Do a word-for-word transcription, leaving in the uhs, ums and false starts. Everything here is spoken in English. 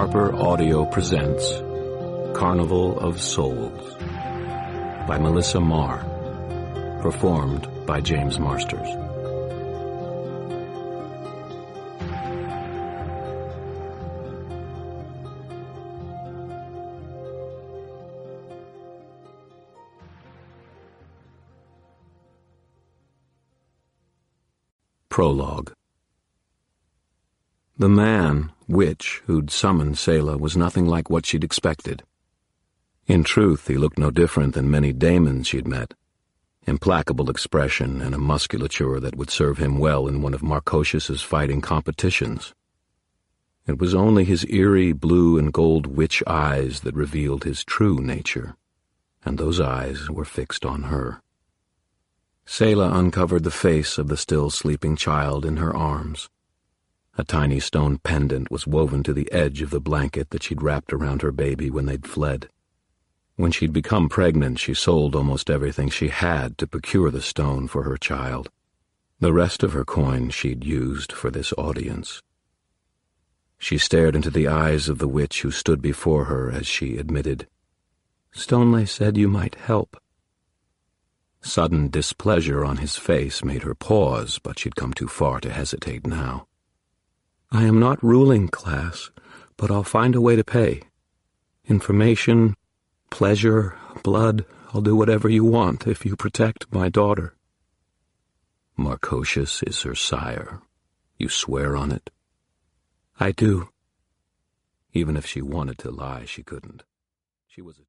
Harper Audio presents Carnival of Souls by Melissa Marr, performed by James Marsters. Prologue. The man, witch, who'd summoned Selah was nothing like what she'd expected. In truth, he looked no different than many daemons she'd met. Implacable expression and a musculature that would serve him well in one of Marcosius's fighting competitions. It was only his eerie blue and gold witch eyes that revealed his true nature, and those eyes were fixed on her. Selah uncovered the face of the still sleeping child in her arms. A tiny stone pendant was woven to the edge of the blanket that she'd wrapped around her baby when they'd fled. When she'd become pregnant, she sold almost everything she had to procure the stone for her child. The rest of her coin she'd used for this audience. She stared into the eyes of the witch who stood before her as she admitted, "Stoneleigh said you might help." Sudden displeasure on his face made her pause, but she'd come too far to hesitate now. "I am not ruling class, but I'll find a way to pay. Information, pleasure, blood, I'll do whatever you want if you protect my daughter." "Marcosius is her sire. You swear on it?" "I do." Even if she wanted to lie, she couldn't. She was a